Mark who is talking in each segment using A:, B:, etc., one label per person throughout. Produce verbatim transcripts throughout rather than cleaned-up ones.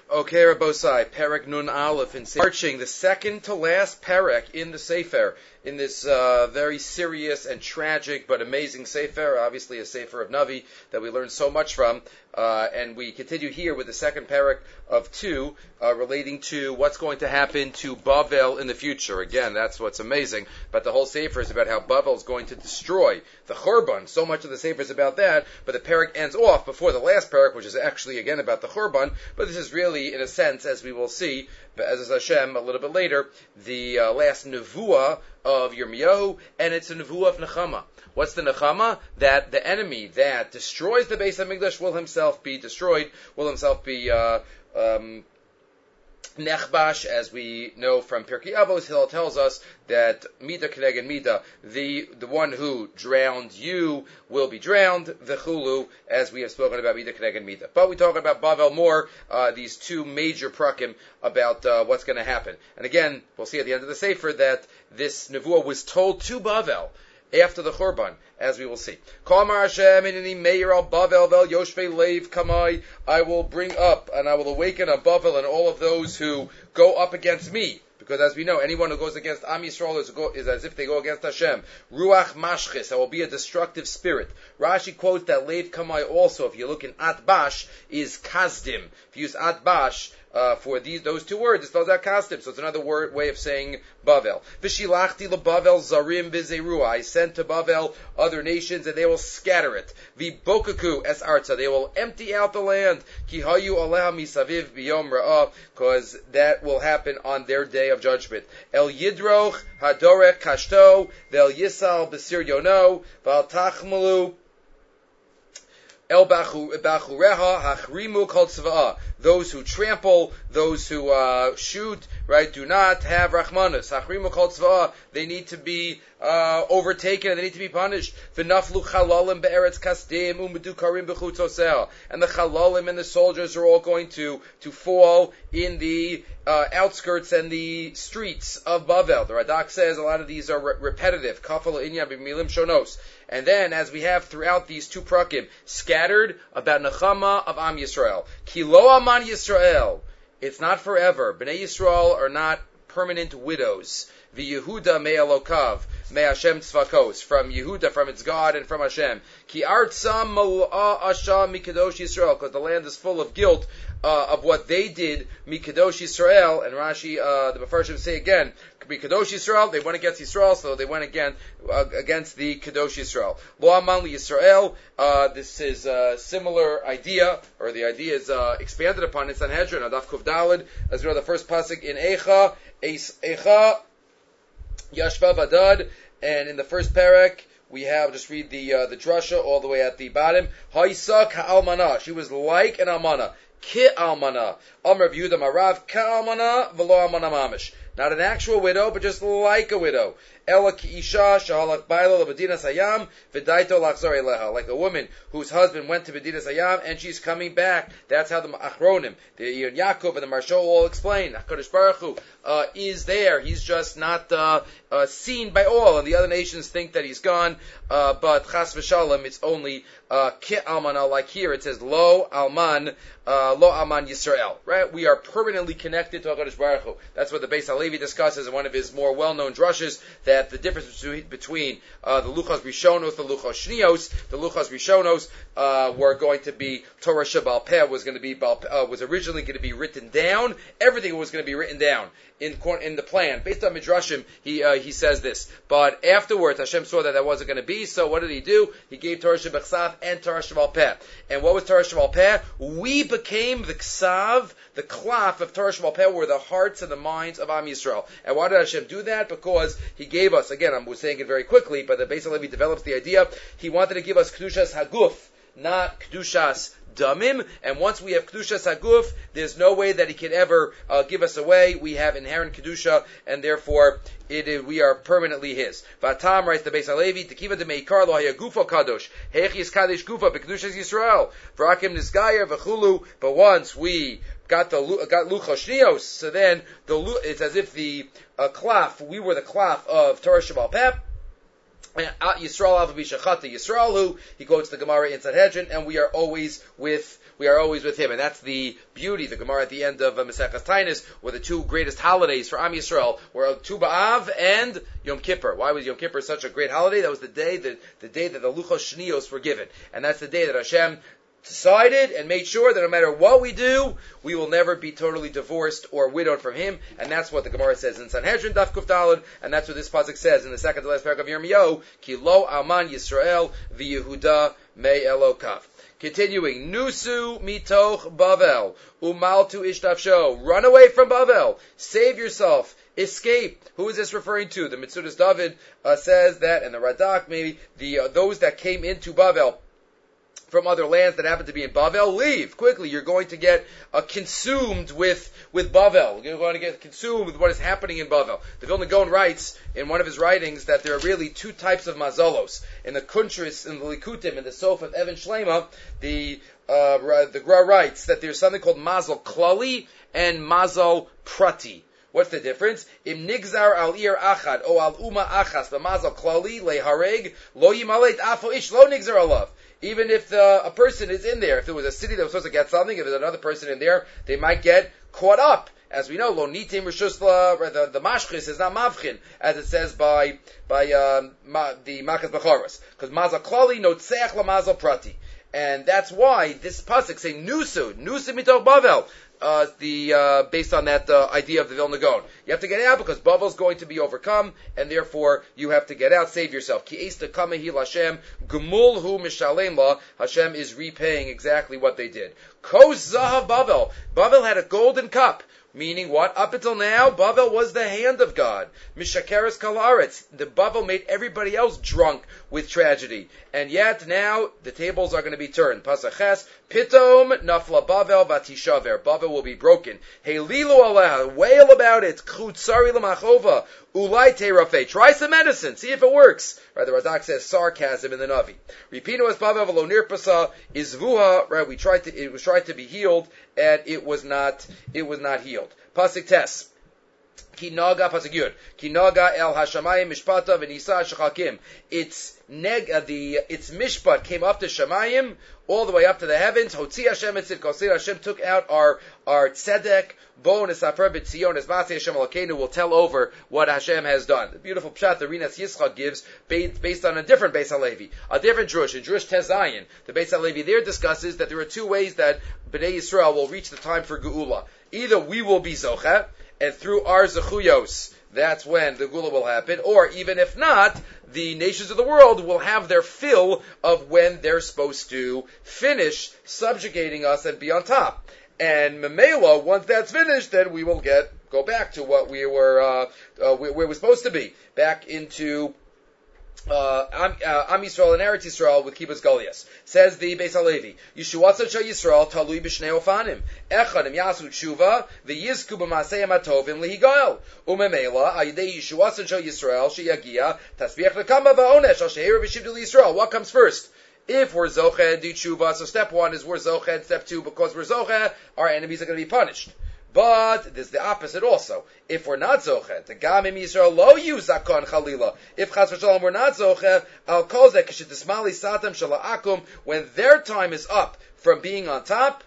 A: Okay, Rabbosai, Perek Nun Aleph in Sefer, marching the second to last Perek in the Sefer, in this uh, very serious and tragic but amazing Sefer, obviously a Sefer of Navi that we learn so much from, uh, and we continue here with the second Perek of two, uh, relating to what's going to happen to Bavel in the future. Again, that's what's amazing, but the whole Sefer is about how Bavel is going to destroy the Churban. So much of the Sefer is about that, but the Perek ends off before the last Perek, which is actually again about the Churban, but this is really, in a sense, as we will see, as Hashem a little bit later, the uh, last Nevuah of Yirmiyahu, and it's a Nevuah of Nechama. What's the Nechama? That the enemy that destroys the Beis HaMikdash will himself be destroyed, will himself be uh, um, Nechbash, as we know from Pirkei Avos. Hillel tells us that Mida Keneged Mida, the the one who drowned you will be drowned, the Chulu, as we have spoken about Mida Keneged Mida. But we talk about Bavel more, uh, these two major prakim about uh, what's going to happen. And again, we'll see at the end of the Sefer that this Nevuah was told to Bavel after the Churban, as we will see. I will bring up and I will awaken a Bavel and all of those who go up against me. Because as we know, anyone who goes against Am Yisrael is, go, is as if they go against Hashem. Ruach Mashchis, that will be a destructive spirit. Rashi quotes that Leiv Kamai also, if you look in Atbash, is Kazdim. If you use Atbash, Uh, for these those two words, it spells out kastim, so it's another word way of saying Bavel. V'shilachti leBavel zarim v'zeruah. I sent to Bavel other nations, and they will scatter it. V'bokaku es arza. They will empty out the land. Ki hayu aleha misaviv b'yom ra'ah, because that will happen on their day of judgment. El yidroch hadorech kashto v'el yisal b'sir yono v'al tachmalu El bachureha hachrimu kol tzva'ah. Those who trample, those who uh, shoot, right, do not have rachmanus. Hachrimu kol tzva'ah. They need to be uh, overtaken and they need to be punished. V'naflu chalalim be'eretz kasdim u'medu karim b'chutzoseh. And the chalalim and the soldiers are all going to to fall in the uh, outskirts and the streets of Bavel. The Radak says a lot of these are re- repetitive. Kafal inya b'milim shonos. And then, as we have throughout these two prakim, scattered about Nechama of Am Yisrael. Ki lo Aman Yisrael. It's not forever. Bnei Yisrael are not permanent widows. V'Yehuda me'elokav, me'Hashem tzvakos. From Yehuda, from its God, and from Hashem. Ki artza mal'a asha mikadosh Yisrael. Because the land is full of guilt uh, of what they did, mikadosh Yisrael. And Rashi, uh, the Mefarshim say again, Kadosh Yisrael, they went against Yisrael, so they went again uh, against the Kadosh Yisrael. Lo Aman li Yisrael, uh, this is a similar idea, or the idea is uh, expanded upon in Sanhedrin, Adaf Kuv Daled, as we know the first pasuk in Eicha, Eicha, Yashva Vadad, and in the first parak, we have, just read the uh, the drasha all the way at the bottom, Haisa Ka'almana, she was like an almana, Ki Almana, Amr Yehuda Marav, Ka'almana, V'lo Almana Mamish. Not an actual widow, but just like a widow. Ela ki isha shahalach baila lebedinas hayam v'daito lachzor eleha. Like a woman whose husband went to Bedinas Hayam and she's coming back. That's how the Achronim, the Yirn Yaakov and the Marsho all explain. HaKadosh Baruch Hu uh, is there. He's just not uh, uh, seen by all. And the other nations think that he's gone. Uh, but Chas v'shalom, it's only uh, Ki Almana. Like here, it says Lo Alman, uh, Lo Alman Yisrael. Right? We are permanently connected to HaKadosh Baruch Hu. That's what the Beis HaLevi discusses in one of his more well-known drushes, that the difference between uh, the Luchos Rishonos, the Luchos Shnios, the Luchos Rishonos uh, were going to be Torah Shabal Peh was going to be uh, was originally going to be written down. Everything was going to be written down in in the plan based on Midrashim. He uh, he says this, but afterwards Hashem saw that that wasn't going to be. So what did He do? He gave Torah Shabachsav and Torah Shabal Peh. And what was Torah Shabal Peh? We became the Ksav, the Klaf of Torah Shabal Peh, were the hearts and the minds of Am Yisrael. And why did Hashem do that? Because He gave us, again, I'm saying it very quickly, but the Beis HaLevi develops the idea, He wanted to give us Kedushas Haguf, not Kedushas Damim, and once we have Kedushas Haguf, there's no way that He can ever uh, give us away. We have inherent Kedusha, and therefore it is, we are permanently His. Vatam writes the Beis HaLevi, Tekiva de Meikar lo haya gufa kadosh, heichis kadosh gufa bekedushas Yisrael, v'rakim nisgayer v'chulu, but once we got the got Luchos Shnios, so then the it's as if the uh, klaf, we were the klaf of Torah Shabal Peh, Yisrael Alva Bishachata Yisrael, who he quotes the Gemara in Sanhedrin, and we are always with we are always with him, and that's the beauty. The Gemara at the end of uh, Maseches Taanis were the two greatest holidays for Am Yisrael, were Tu B'Av and Yom Kippur. Why was Yom Kippur such a great holiday? That was the day that the day that the Luchos Shnios were given, and that's the day that Hashem decided and made sure that no matter what we do, we will never be totally divorced or widowed from him, and that's what the Gemara says in Sanhedrin Daf Kuf Daled, and that's what this pasuk says in the second to last paragraph of Yirmiyahu, Ki lo alman Yisrael v'Yehuda me Elokav. Continuing, Nusu mitoch Bavel, umaltu ishtafsho, run away from Bavel, save yourself, escape. Who is this referring to? The Mitzudas David uh, says that, and the Radak maybe, the uh, those that came into Bavel from other lands that happen to be in Bavel, leave quickly. You're going to get uh, consumed with with Bavel. You're going to get consumed with what is happening in Bavel. The Vilna Gaon writes in one of his writings that there are really two types of mazalos. In the Kuntris, in the Likutim, in the Sof of Evan Shlema, the uh, the Gra writes that there's something called mazal klali and mazal prati. What's the difference? Im nigzar al ir achad o al uma achas b'mazal klali lehareg lo yimalet afo ish lo nigzar alav. Even if the, a person is in there, if there was a city that was supposed to get something, if there's another person in there, they might get caught up. As we know, lo nitim rishusla, the, the mashchis is not mavchin, as it says by by um, ma, the Makas Bechoros, because mazal klali notzeach la mazal prati, and that's why this pasuk saying nusu nusu mitoch bavel. Uh, the uh, based on that uh, idea of the Vilna Gaon. You have to get out because Bavel's going to be overcome, and therefore you have to get out, save yourself. Ki eista kamehi Hashem gemul hu mishalem la. Hashem is repaying exactly what they did. Kos zahav Bavel. Bavel had a golden cup. Meaning what? Up until now, Bavel was the hand of God. Mishakeres kalaretz. The Bavel made everybody else drunk with tragedy. And yet now, the tables are going to be turned. Pasaches, pitom nafla Bavel vatishaver. Bavel will be broken. Heililu aleha. Wail about it. Chutzari l'machova. Ulai terafei. Try some medicine. See if it works. Right, the Radak says sarcasm in the Navi. Ripino es Bavel v'lo nirpasa izvuha. Right, we tried to, it was tried to be healed, and it was not, it was not healed. Pasuk Tes. Kinaga pasuk Yud. Kinaga el hashamayim mishpata v'nisa shechakim. Its neg, uh, the its mishpat came up to Shamayim, all the way up to the heavens. Hotzi Hashem etzid kosir. Hashem took out our our tzedek. Bo nesaper b'tzion es masi Hashem alakeinu. Will tell over what Hashem has done. The beautiful pshat the Rinas Yitzchak gives based on a different Beis Halevi, a different Drush, a Drush Tezayin. The Beis Halevi there discusses that there are two ways that Bnei Yisrael will reach the time for Geula. Either we will be zocha, and through our zechuyos, that's when the Geula will happen, or even if not, the nations of the world will have their fill of when they're supposed to finish subjugating us and be on top. And Memela, once that's finished, then we will get go back to what we were uh, uh, where we were supposed to be, back into Uh, Am, uh, Am Yisrael and Eretz Yisrael with Kibbutz Goliath. Says the Beis Halevi, Yeshuatzat Shel Yisrael talui b'shnei ofanim. Echad im yasu tshuva v'yizku b'maaseyim hatovim lihigael. Umemela ayidei Yeshuatzat Shel Yisrael sheyagia tasbiach lekama va'onesh al sheher v'shivdu Yisrael. What comes first? If we're zoched, do tshuva. So step one is we're zoched. Step two, because we're zoched, our enemies are going to be punished. But there's the opposite also. If we're not zochet, the gamim Yisrael lo use zakon chalila. If chas v'shalom we're not zochet, al kol zeh kishetismali satam shala'akum, when their time is up from being on top,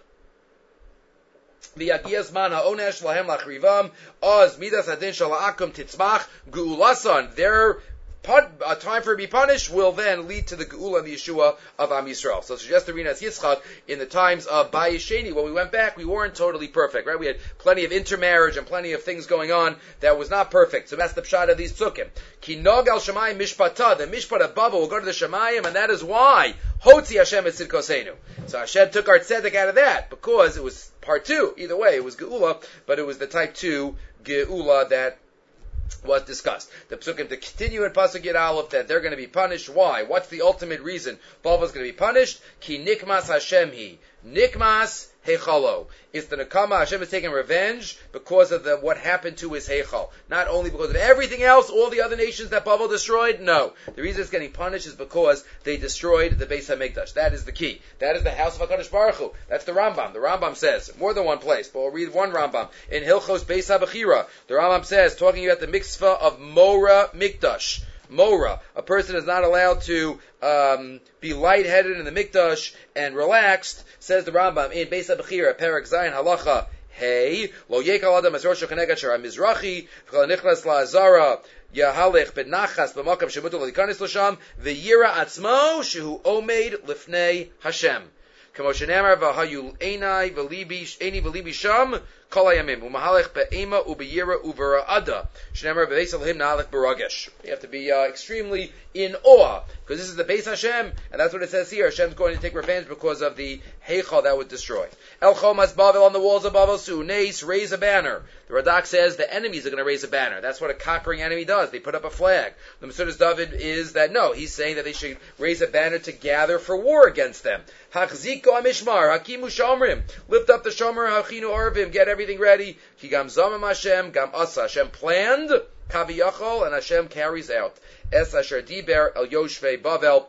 A: v'yagias man ha'onesh lahem lachrivam, oz midas adin shala'akum titzmach geulasan. Their a time for to be punished will then lead to the Geula and the Yeshua of Am Yisrael. So suggest the Rinas Yitzchak, in the times of Bayis Sheni, when we went back, we weren't totally perfect, right? We had plenty of intermarriage and plenty of things going on that was not perfect. So that's the pshat of these psukim. Ki nog al Shemayim mishpata, the mishpat of Baba will go to the Shemayim, and that is why Hotzi Hashem et tzidkosenu. So Hashem took our tzedek out of that, because it was part two. Either way, it was Geula, but it was the type two Geula that was discussed. The psukim to continue in Pasuk Yud Aleph that they're going to be punished. Why? What's the ultimate reason Bava is going to be punished? Ki nikmas Hashem hi. Nikmas Heichalo. It's the Nakama. Hashem is taking revenge because of the what happened to his Heichal. Not only because of everything else, all the other nations that Bavel destroyed. No. The reason it's getting punished is because they destroyed the Beis HaMikdash. That is the key. That is the house of HaKadosh Baruch Hu. That's the Rambam. The Rambam says, more than one place, but we'll read one Rambam. In Hilchos Beis HaBechira, the Rambam says, talking about the mitzvah of Mora Mikdash. Mora. A person is not allowed to um, be lightheaded in the mikdash and relaxed, says the Rambam in Beis HaBechira, Perek Zayin Halacha Hey, Lo Yekal Adam As Rosh Hashanah Shara Mizrachi, V'Chol Nichnas LaAzara, Yahalech Benachas B'Makam Shemutu L'Ikanis L'Sham, V'Yira Atzmo Shehu Omeid Lifnei Hashem. Kamo Shenamar V'Hayu Einai V'Libi Eini V'Libi Sham Kol Hayamim U'Mahalech Be'ema U'B'Yira U'Vera'ada Shenamar V'Veis Elohim Na'alech B'Ragesh. You have to be uh, extremely in awe, because this is the Beis Hashem, and that's what it says here. Hashem's going to take revenge because of the Heichal that would destroy. El Chomas Bavel, on the walls of Bavel, Su'Neis, raise a banner. The Radak says the enemies are going to raise a banner. That's what a conquering enemy does. They put up a flag. The Mesudas David is that no, he's saying that they should raise a banner to gather for war against them. Hachziko Amishmar, Hakimu Shomrim, lift up the Shomer, Hachinu Arvim, get everything ready. Ki Gam Zamam Hashem, Gam Asa. Hashem planned, Kaviyachol, and Hashem carries out. Es Asher Diber El Yoshvei Bavel,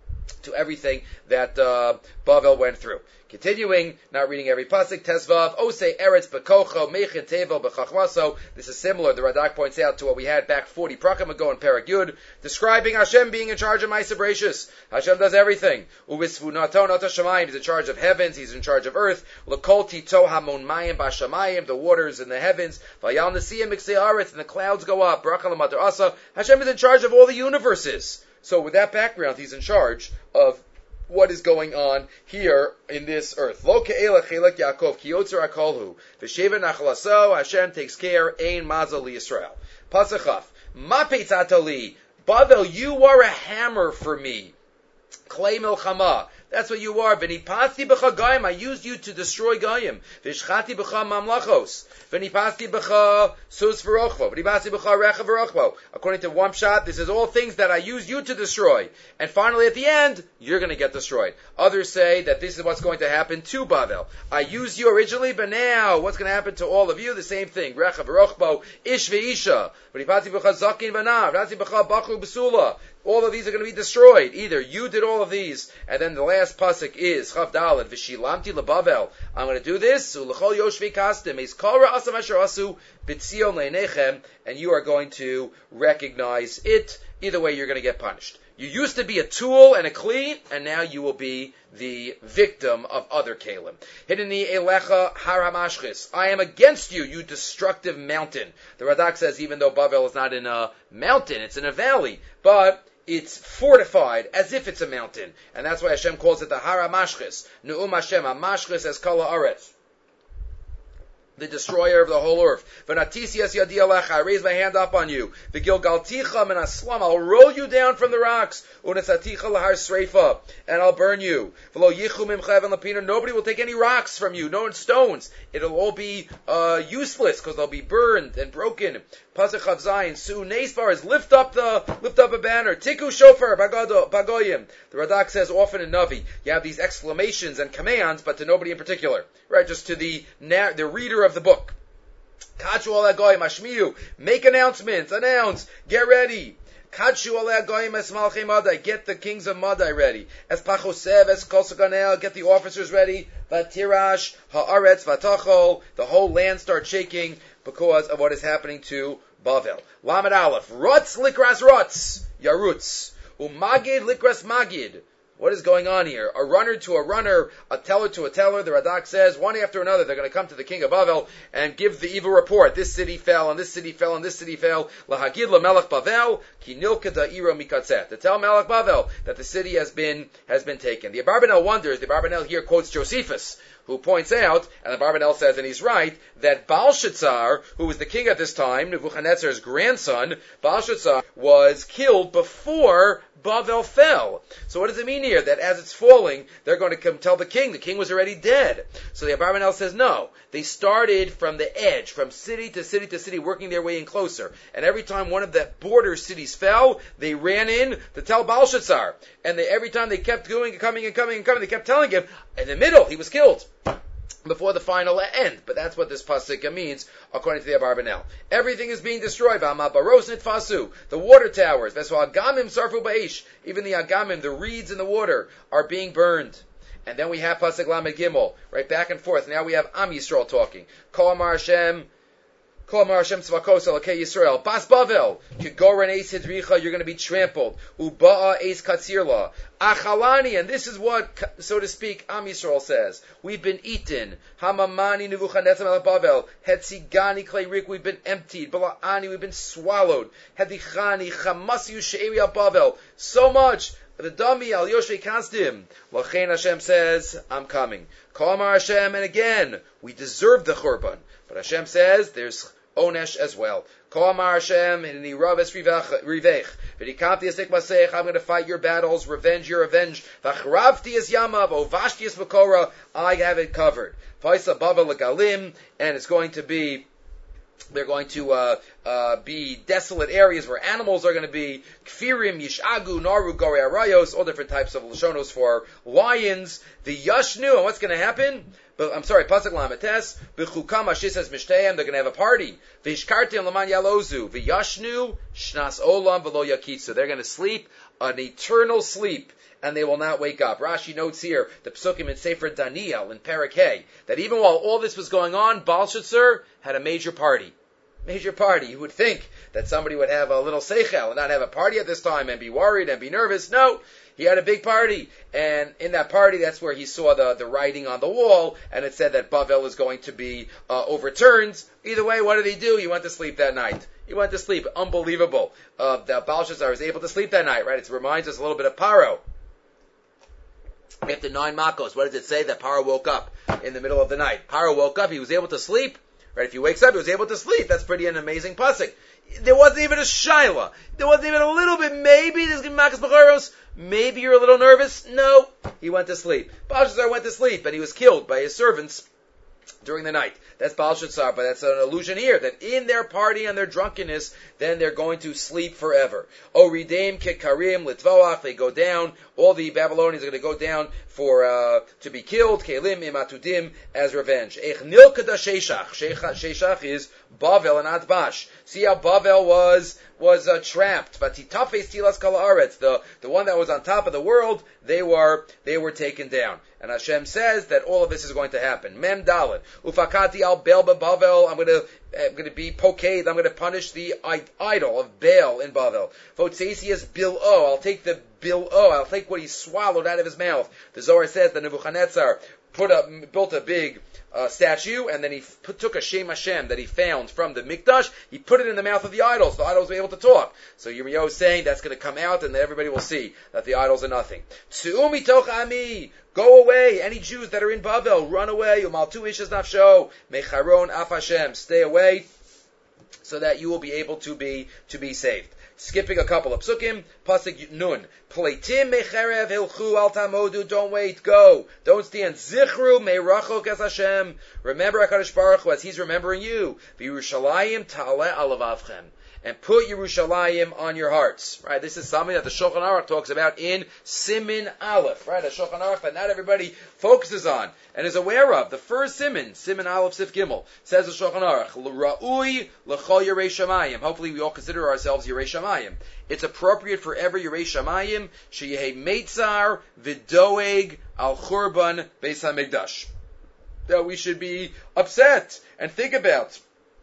A: to everything that uh, Bavel went through. Continuing, not reading every pasuk, Tezvav, Osei Eretz Bekocho, Mechin Tevel Bechachmaso. This is similar, the Radak points out, to what we had back forty prakim ago in Perek Yud, describing Hashem being in charge of Ma'aseh Bereishis. Hashem does everything. Uvisvunato Nata Shamayim, he's in charge of heavens, he's in charge of earth. L'kol Tito Hamon Mayim Bashamayim, the waters in the heavens. Vayal Nesiyim Miksei Aretz, and the clouds go up. Bracha L'matar Asa. Hashem is in charge of all the universes. So with that background, he's in charge of what is going on here in this earth. Lo ke'ela chelak Yaakov ki yotzer hakolhu v'sheva nachlaso. Hashem takes care. Ein mazal liyisrael. Pasachaf ma peitzata li Bavel, you are a hammer for me. Klei milchama. That's what you are. V'nipasti b'cha goyim. I used you to destroy goyim. V'shchati b'cha mamlachos. V'nipasti b'cha sus v'rochvo. V'nipasti b'cha recha v'rochvo. According to one shot, this is all things that I used you to destroy. And finally, at the end, you're going to get destroyed. Others say that this is what's going to happen to Bavel. I used you originally, but now what's going to happen to all of you? The same thing. Recha v'rochvo. Ish v'isha. V'nipasti b'cha zakin v'nav. V'nipasti b'cha bachru b'sula. All of these are going to be destroyed. Either you did all of these, and then the last pasuk is Chav Daled V'shilamti leBavel. I'm going to do this. U'lechol yoshvei kastem eis kol ra'asam asher asu b'tzion le'nechem, and you are going to recognize it. Either way, you're going to get punished. You used to be a tool and a kli, and now you will be the victim of other kalim. Hideni elecha har hamashchis. I am against you, you destructive mountain. The Radak says even though Bavel is not in a mountain, it's in a valley, but it's fortified as if it's a mountain. And that's why Hashem calls it the Har HaMashchis. Nu'um Hashem, HaMashchis as Kala Aretz, the destroyer of the whole earth. V'natisias yadi alecha, I raise my hand up on you. V'gilgalticha min aslam, I'll roll you down from the rocks. U'nesaticha lahar sreifa, and I'll burn you. V'lo yichu mimcha even lapina, nobody will take any rocks from you, no stones. It'll all be uh, useless because they'll be burned and broken. Pasuk Chav Zayin, Su Neisbar is lift up the lift up a banner. Tiku shofar bagado bagoyim. The Radak says often in Navi you have these exclamations and commands, but to nobody in particular, right? Just to the the reader of the book. Kachu al agoyim ashmiu. Make announcements. Announce. Get ready. Kachu al agoyim es malchei Madai. Get the kings of Madai ready. Es pachosev es kol saganel. Get the officers ready. Vatirash haaretz vatachol. The whole land starts shaking because of what is happening to Bavel. Lamed Aleph. Rutz likras rutz. Yarutz. Umagid likras magid. What is going on here? A runner to a runner, a teller to a teller. The Radak says, one after another, they're going to come to the king of Bavel and give the evil report. This city fell, and this city fell, and this city fell. Lahagid lamelech Bavel, ki nilka da'ira mikatzet. To tell Melech Bavel that the city has been has been taken. The Abarbanel wonders, the Abarbanel here quotes Josephus, who points out, and the Abarbanel says, and he's right, that Belshazzar, who was the king at this time, Nebuchadnezzar's grandson, Belshazzar, was killed before Bavel fell. So what does it mean here? That as it's falling, they're going to come tell the king. The king was already dead. So the Abarbanel says no. They started from the edge, from city to city to city, working their way in closer. And every time one of the border cities fell, they ran in to tell Belshazzar. And they, every time they kept going and coming and coming and coming, they kept telling him, in the middle, he was killed before the final end. But that's what this pasuk means, according to the Abarbanel. Everything is being destroyed. The water towers, even the agamim, the reeds in the water, are being burned. And then we have pasuk Lamed Gimel, right back and forth. Now we have Am Yisrael talking. Kol Amar Hashem, Kol Amar Hashem Tzvakos Elokei Yisrael. Bas Bavel. Kigoren Eis Hidricha. You're going to be trampled. Uba'a Eis Katzirla. Achalani. And this is what, so to speak, Am Yisrael says. We've been eaten. Hamamani Nebuchadnezzar Melech Bavel. Hetzigani Klei Rik. We've been emptied. Bala'ani. We've been swallowed. Hedichani. Chamasi She'eri Al Bavel. So much. The dummy al Yoshei Kasdim. Lachein Hashem says, I'm coming. Kol Amar Hashem, and again, we deserve the Churban. But Hashem says, there's Onesh as well. Kol Amar Hashem, and in Raves Rivech. V'dikamti esik masech, I'm going to fight your battles, revenge your revenge. V'chravti es yamav, ovashti es v'kora, I have it covered. Faisa bava legalim, and it's going to be They're going to uh, uh, be desolate areas where animals are going to be. Kfirim, Yishagu, Naru, Gori Arayos, all different types of Lashonos for lions. The Yashnu, and what's going to happen? But I'm sorry, Pasuk Lamates. B'chukam Hashisas Mishtayim, they're going to have a party. V'ishkartim Laman Yalozu. V'yashnu, Shnas Olam, V'lo Yakitsu. They're going to sleep an eternal sleep, and they will not wake up. Rashi notes here, the Psukim in Sefer Daniel in Perek Hey, that even while all this was going on, Belshazzar had a major party. Major party. You would think that somebody would have a little seichel and not have a party at this time and be worried and be nervous. No, he had a big party. And in that party, that's where he saw the, the writing on the wall, and it said that Bavel is going to be uh, overturned. Either way, what did he do? He went to sleep that night. He went to sleep. Unbelievable. Uh, that Belshazzar was able to sleep that night, right? It reminds us a little bit of Paro. After nine Makos, what does it say? That Paro woke up in the middle of the night. Paro woke up, he was able to sleep. Right, if he wakes up, he was able to sleep. That's pretty an amazing pasuk. There wasn't even a shaila. There wasn't even a little bit. Maybe there's going to be makas b'charos. Maybe you're a little nervous. No, he went to sleep. Belshazzar went to sleep, and he was killed by his servants during the night. That's Belshazzar, but that's an allusion here, that in their party and their drunkenness, then they're going to sleep forever. O Ridaim Kekarim Litvoach, they go down, all the Babylonians are going to go down for, uh, to be killed, Kelim Imatudim, as revenge. Ech Nilkada Sheshach, Sheshach is Bavel and Atbash. See how Bavel was, was uh, trapped. Vatitafes Tilas Kala Aretz, the, the one that was on top of the world, they were, they were taken down. And Hashem says that all of this is going to happen. Mem Dalet. Ufakati al Bel Bavel. I'm going to, I'm going to be poked. I'm going to punish the idol of Baal in Bavel. Fotzesias Bil O. I'll take the Bil O. I'll take what he swallowed out of his mouth. The Zohar says that Nebuchadnezzar put up, built a big uh, statue, and then he put, took a Shem Hashem that he found from the Mikdash, he put it in the mouth of the idols. The idols were able to talk. So Yirmiyahu is saying that's going to come out, and then everybody will see that the idols are nothing. Tzu'u mitoch ami. Go away. Any Jews that are in Bavel, run away. Umaltu ishes nafsho. Mecharon af Hashem. Stay away, so that you will be able to be to be saved. Skipping a couple of psukim, pasuk nun. Pleitim mecherev hilchu al tamodu. Don't wait, go. Don't stand. Zichru meirachok as Hashem. Remember HaKadosh Baruch Hu as He's remembering you. V'Yerushalayim ta'aleh alavavchem. And put Yerushalayim on your hearts. Right? This is something that the Shulchan Aruch talks about in Simin Aleph. Right? A Shulchan Aruch that not everybody focuses on and is aware of. The first Simin, Simin Aleph Sif Gimel, says the Shulchan Aruch, Ra'ui l'chol Yerei Shamayim. Hopefully we all consider ourselves Yerei Shamayim. It's appropriate for every Yerei Shamayim, Sheyehei Meitzar v'doeg al Churban Beis HaMikdash. That we should be upset and think about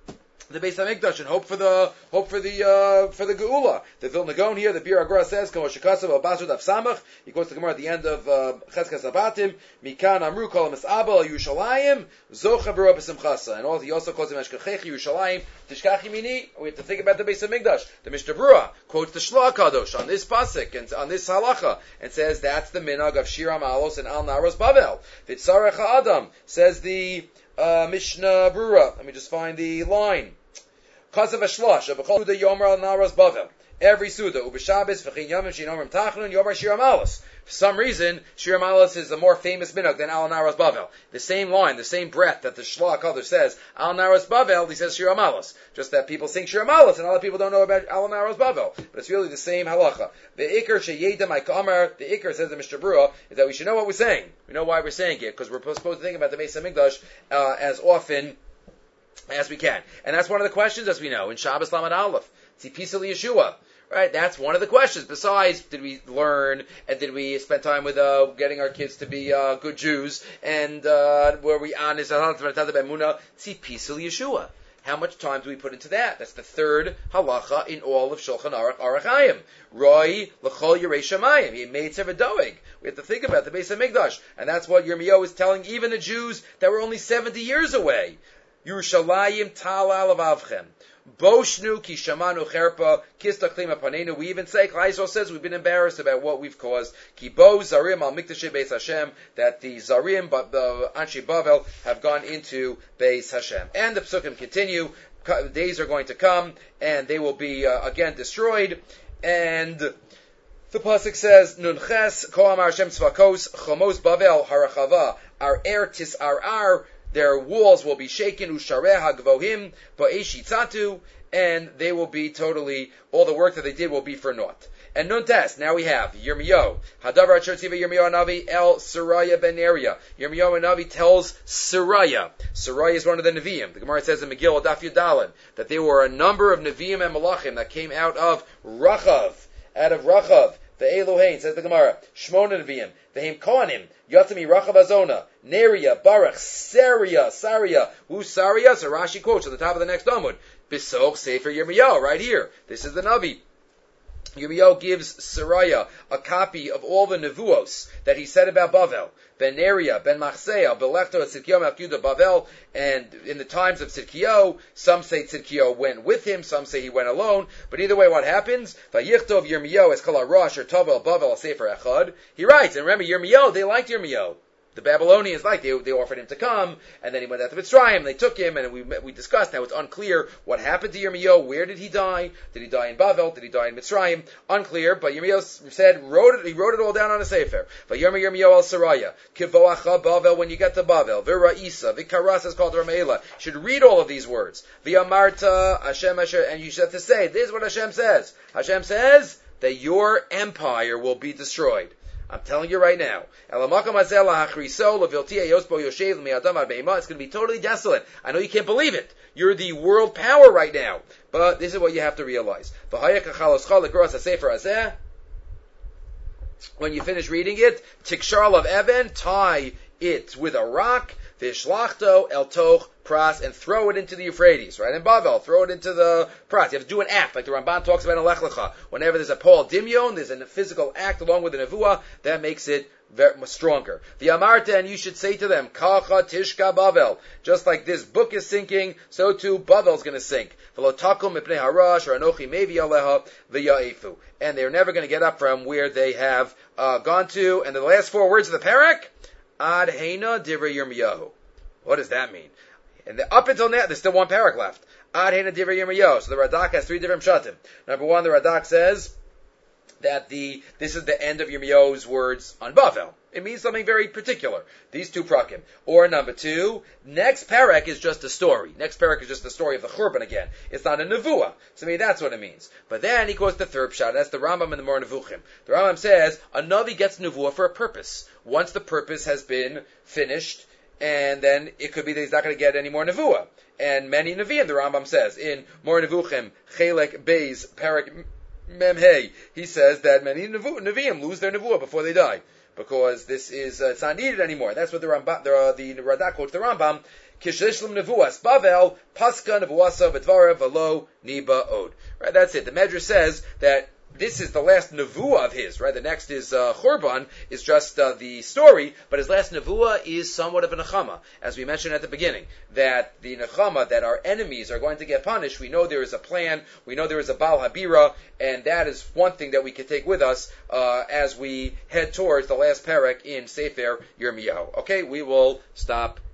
A: the Beis Hamikdash and hope for the hope for the uh, for the Geula. The Vilna Gaon here, the Bir Agra says, "Kol shekasav al basud av samach." He quotes the Gemara at the end of Cheskas Abatim. Mikan amru kol misabel Yerushalayim zocha b'roa b'simchasa. And also he also quotes the Meshkachechi Yerushalayim tishkachi mini. We have to think about the Beis Hamikdash. The Mishnah Berurah quotes the Shloah Kadosh on this pasuk and on this halacha and says that's the minhag of Shir Amalos and Al Naros Bavel. Vitzarech Adam says the uh, Mishnah Berurah. Let me just find the line. Chasav Ashlosh, Abachol Suda Yomer Al Naras Bavel. Every Suda, Ubishabis, V'chin Yomim, Shinomim Tachnun, Yomer Shir Amalos. For some reason, Shir Amalos is a more famous minhag than Al Naras Bavel. The same line, the same breath that the Shloah Kadosh says, Al Naras Bavel, he says Shir Amalos. Just that people sing Shir Amalos, and a lot of people don't know about Al Naras Bavel. But it's really the same halacha. The Iker Sheyedem Aikamar, the Iker says in Mishnah Berurah, is that we should know what we're saying. We know why we're saying it, because we're supposed to think about the Beis Hamikdash uh, as often as we can. And that's one of the questions, as we know, in Shabbos Lamed Aleph. Tzipisa Yeshua. Right? That's one of the questions. Besides, did we learn, and did we spend time with uh, getting our kids to be uh, good Jews, and uh, were we honest? Tzipisa Yeshua. How much time do we put into that? That's the third halacha in all of Shulchan Aruch Aruch Hayim. Roi l'chol yirei shamayim. He made sevadoig. We have to think about the Beis HaMikdash. And that's what Yirmiyahu is telling even the Jews that were only seventy years away. Yerushalayim talal avavchem. Boshnu ki shamanu cherpa kista klima panenu. We even say, Klal Yisrael says we've been embarrassed about what we've caused. Ki bo zarim al mikdash Beis Hashem, that the zarim, but the Anshe Bavel have gone into Beis Hashem. And the psukim continue. Days are going to come, and they will be uh, again destroyed. And the pasuk says, Nun ches ko amar Hashem tzvakos chomos Bavel harachava ar er tis ar ar. Their walls will be shaken, ushareh hagvohim ba'eshitzatu, and they will be totally, all the work that they did will be for naught. And Nuntes, now we have Yirmiyahu. Hadavar Chertziva Yirmiyahu Navi El Saraya Ben Neriah. Yirmiyahu Navi tells Saraya. Saraya is one of the Nevi'im. The Gemara says in Megillah Daf Yudalin that there were a number of Nevi'im and Malachim that came out of Rachav, out of Rachav. The Elohein, says the Gemara, Shmona Nevi'im, the Heim Kohanim, Yatami Rachav Azona, Neriah, Baruch, Saria, Saria. Who's Saria? So Rashi quotes at the top of the next Amud. Bisoch Sefer Yirmiyahu, right here. This is the Navi. Yirmiyahu gives Saraya a copy of all the Nevuos that he said about Bavel. Ben Neriah, Ben Machseah, Belechto, Tzidkiyahu, Malchudah, Bavel, and in the times of Tzidkiyahu, some say Tzidkiyahu went with him, some say he went alone, but either way, what happens? Vayichtov Yirmiyahu es kol ha'rosh or Tovel Bavel Sefer Echad. He writes, and remember, Yirmiyahu, they liked Yirmiyahu. The Babylonians, like they, they offered him to come, and then he went out to Mitzrayim. They took him, and we we discussed. Now it's unclear what happened to Yirmiyahu. Where did he die? Did he die in Bavel? Did he die in Mitzrayim? Unclear. But Yirmiyahu said wrote it. He wrote it all down on a sefer. Vayirmi Yirmiyahu al Saraya kivoacha Bavel. When you get to Bavel, v'ra'isa v'karas is called Rameila. You should read all of these words. V'yamarta Hashem Asher, and you should have to say, this is what Hashem says. Hashem says that your empire will be destroyed. I'm telling you right now. It's going to be totally desolate. I know you can't believe it. You're the world power right now. But this is what you have to realize. When you finish reading it, Tikshar of Evan, tie it with a rock, Vishlachto El Toch Pras, and throw it into the Euphrates, right? In Bavel, throw it into the Pras. You have to do an act, like the Ramban talks about in Lech Lecha. Whenever there's a Paul Dimyon, there's a physical act along with the Nevuah, that makes it very much stronger. The Amarta, and you should say to them, Kacha Tishka Bavel. Just like this book is sinking, so too Bavel's going to sink. Velotakum Mipnei Harash, or Anochi Mevi Aleha, V'Ya'ifu. And they're never going to get up from where they have uh, gone to. And the last four words of the parak, Ad Heina Divrei Yirmiyahu. What does that mean? And the, up until now, there's still one parak left. Ad Heina Divrei Yirmiyahu. So the Radak has three different pshatim. Number one, the Radak says that the this is the end of Yirmiyahu's words on Bavel. It means something very particular. These two prakim. Or number two, next parak is just a story. Next parak is just the story of the Churban again. It's not a nevuah. So maybe that's what it means. But then he quotes the third pshat. That's the Rambam in the Moreh Nevuchim. The Rambam says a navi gets nevuah for a purpose. Once the purpose has been finished, and then it could be that he's not going to get any more nevuah. And many nevi'im, the Rambam says in Moreh Nevuchim, Chelek Beis Parak Memhei, he says that many nevi'im lose their nevuah before they die. Because this is, uh, it's not needed anymore. That's what the Rambam, the, uh, the Radak quotes the Rambam. Kishishlim nevuas Bavel, Paska nevuasa v'dvara v'lo niba od. Right, that's it. The Medrash says that this is the last nevuah of his, right? The next is uh, Churban, is just uh, the story, but his last nevuah is somewhat of a nechama, as we mentioned at the beginning, that the nechama, that our enemies are going to get punished. We know there is a plan, we know there is a Baal Habira, and that is one thing that we can take with us uh, as we head towards the last parak in Sefer Yirmiyahu. Okay, we will stop